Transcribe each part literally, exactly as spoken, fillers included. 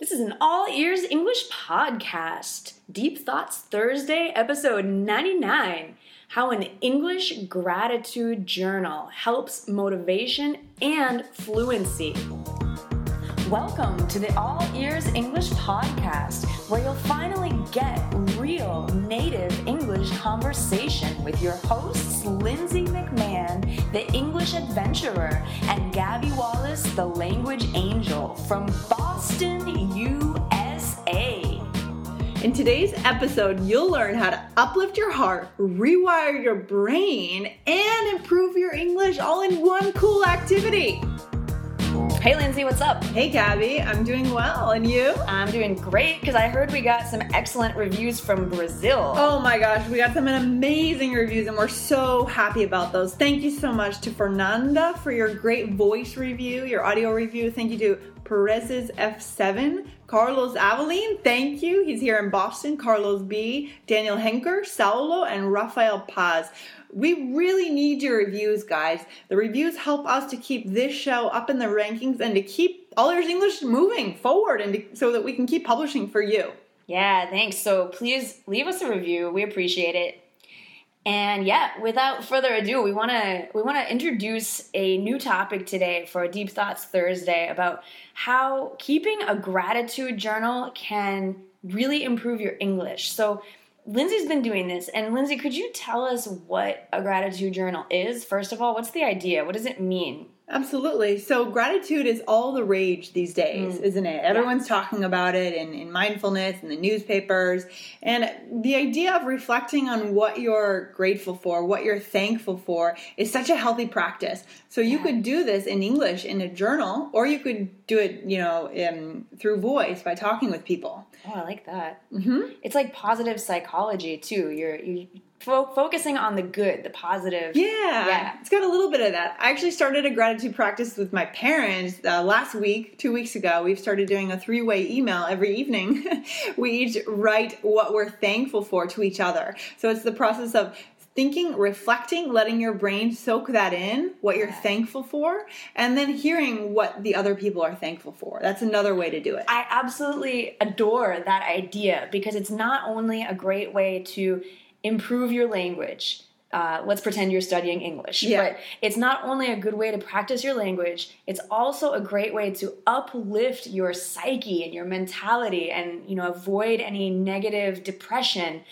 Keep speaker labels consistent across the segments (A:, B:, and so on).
A: This is an All Ears English podcast. Deep Thoughts Thursday, episode ninety-nine. How an English gratitude journal helps motivation and fluency. Welcome to the All Ears English podcast, where you'll finally get real native English conversation with your hosts, Lindsay McMahon, the English adventurer, and Gabby Wallace, the language angel from Boston, U S A.
B: In today's episode, you'll learn how to uplift your heart, rewire your brain, and improve your English all in one cool activity.
A: Hey Lindsay, what's up?
B: Hey Gabby, I'm doing well, and you?
A: I'm doing great because I heard we got some excellent reviews from Brazil.
B: Oh my gosh, we got some amazing reviews and we're so happy about those. Thank you so much to Fernanda for your great voice review, your audio review. Thank you to Perez's F seven, Carlos Aveline, thank you. He's here in Boston. Carlos B, Daniel Henker, Saulo, and Rafael Paz. We really need your reviews, guys. The reviews help us to keep this show up in the rankings and to keep All Ears English moving forward and to, so that we can keep publishing for you.
A: Yeah, thanks. So please leave us a review. We appreciate it. And yeah, without further ado, we want to we want to introduce a new topic today for Deep Thoughts Thursday about how keeping a gratitude journal can really improve your English. So Lindsay's been doing this, and Lindsay, could you tell us what a gratitude journal is? First of all, what's the idea? What does it mean?
B: Absolutely. So gratitude is all the rage these days, mm. isn't it? Everyone's yeah. talking about it in, in mindfulness, in the newspapers. And the idea of reflecting on what you're grateful for, what you're thankful for, is such a healthy practice. So you yeah. could do this in English in a journal, or you could do it, you know, in, through voice by talking with people.
A: Oh, I like that.
B: Mm-hmm.
A: It's like positive psychology, too. You're... you Fo- focusing on the good, the positive.
B: Yeah,
A: yeah,
B: it's got a little bit of that. I actually started a gratitude practice with my parents uh, last week, two weeks ago. We've started doing a three-way email every evening. We each write what we're thankful for to each other. So it's the process of thinking, reflecting, letting your brain soak that in, what you're thankful for, and then hearing what the other people are thankful for. That's another way to do it.
A: I absolutely adore that idea because it's not only a great way to improve your language. Uh, let's pretend you're studying English.
B: Yeah.
A: But it's not only a good way to practice your language, it's also a great way to uplift your psyche and your mentality and, you know, avoid any negative depression.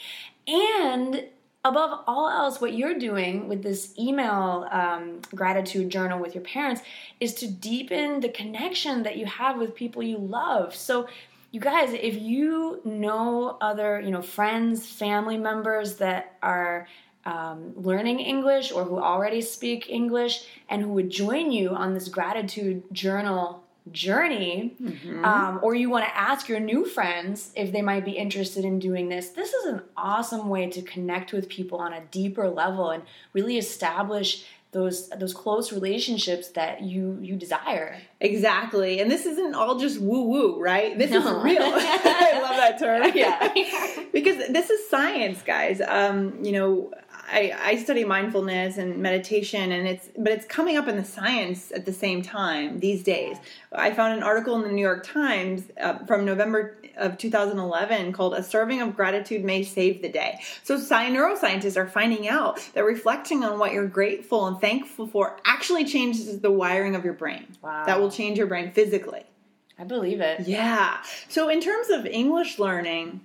A: And above all else, what you're doing with this email um, gratitude journal with your parents is to deepen the connection that you have with people you love. So you guys, if you know other, you know, friends, family members that are um, learning English or who already speak English and who would join you on this gratitude journal journey, mm-hmm. um, or you want to ask your new friends if they might be interested in doing this, this is an awesome way to connect with people on a deeper level and really establish those those close relationships that you you desire.
B: Exactly. And this isn't all just woo-woo, right? This no. is real. I love that term.
A: Yeah.
B: Because this is science, guys. Um, you know, I, I study mindfulness and meditation, and it's but it's coming up in the science at the same time these days. I found an article in the New York Times uh, from November of two thousand eleven called "A Serving of Gratitude May Save the Day." So sci- neuroscientists are finding out that reflecting on what you're grateful and thankful for actually changes the wiring of your brain.
A: Wow.
B: That will change your brain physically.
A: I believe it.
B: Yeah. So in terms of English learning,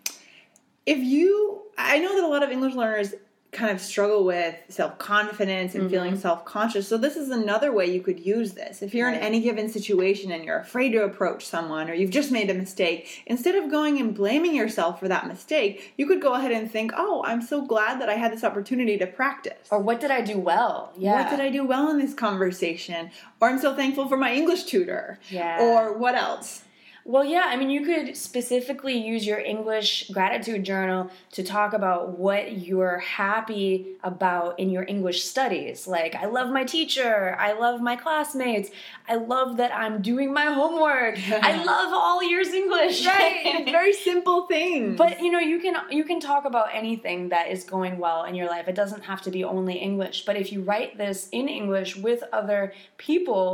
B: if you, I know that a lot of English learners kind of struggle with self-confidence and mm-hmm. feeling self-conscious. So this is another way you could use this. If you're right. in any given situation and you're afraid to approach someone or you've just made a mistake, instead of going and blaming yourself for that mistake, you could go ahead and think, oh, I'm so glad that I had this opportunity to practice.
A: Or what did I do well? Yeah.
B: What did I do well in this conversation? Or I'm so thankful for my English tutor.
A: Yeah.
B: Or what else?
A: Well, yeah, I mean, you could specifically use your English gratitude journal to talk about what you're happy about in your English studies. Like, I love my teacher. I love my classmates. I love that I'm doing my homework. I love All Ears English.
B: Right, very simple things.
A: But, you know, you can you can talk about anything that is going well in your life. It doesn't have to be only English. But if you write this in English with other people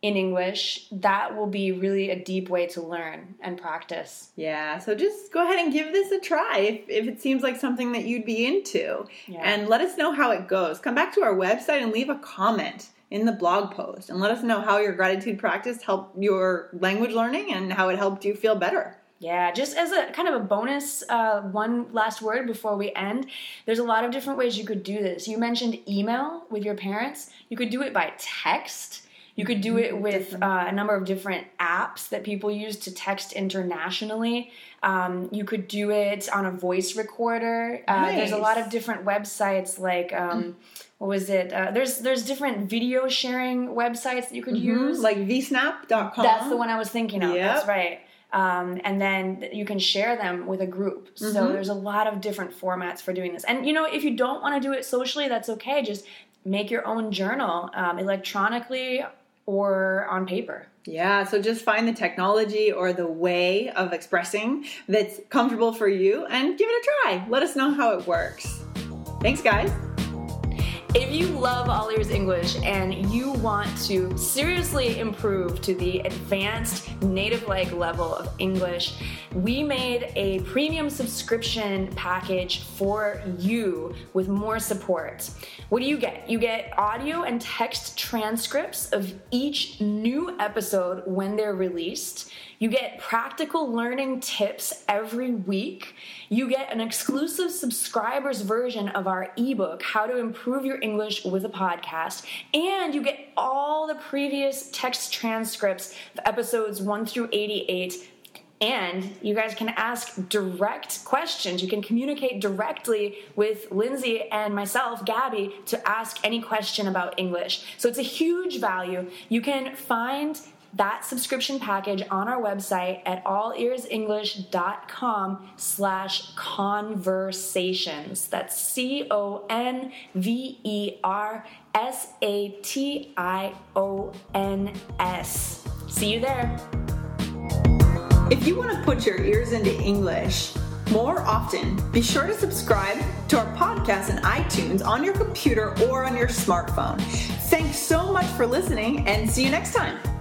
A: in English, that will be really a deep way to learn and practice.
B: Yeah, so just go ahead and give this a try if, if it seems like something that you'd be into. Yeah. And let us know how it goes. Come back to our website and leave a comment in the blog post and let us know how your gratitude practice helped your language learning and how it helped you feel better.
A: Yeah, just as a kind of a bonus, uh, one last word before we end, there's a lot of different ways you could do this. You mentioned email with your parents. You could do it by text. You could do it with uh, a number of different apps that people use to text internationally. Um, you could do it on a voice recorder. Uh, nice. There's a lot of different websites like... Um, What was it? Uh, there's there's different video sharing websites that you could mm-hmm. use.
B: Like v snap dot com.
A: That's the one I was thinking of. Yep. That's right. Um, and then you can share them with a group. So mm-hmm. there's a lot of different formats for doing this. And, you know, if you don't want to do it socially, that's okay. Just make your own journal um, electronically or on paper.
B: Yeah, so just find the technology or the way of expressing that's comfortable for you and give it a try. Let us know how it works. Thanks, guys.
A: If you love All Ears English and you want to seriously improve to the advanced native-like level of English, we made a premium subscription package for you with more support. What do you get? You get audio and text transcripts of each new episode when they're released. You get practical learning tips every week. You get an exclusive subscribers version of our ebook, How to Improve Your English with a Podcast. And you get all the previous text transcripts of episodes one through eighty-eight. And you guys can ask direct questions. You can communicate directly with Lindsay and myself, Gabby, to ask any question about English. So it's a huge value. You can find that subscription package on our website at allearsenglish.com slash conversations. That's C O N V E R S A T I O N S. See you there.
B: If you want to put your ears into English more often, be sure to subscribe to our podcast in iTunes on your computer or on your smartphone. Thanks so much for listening and see you next time.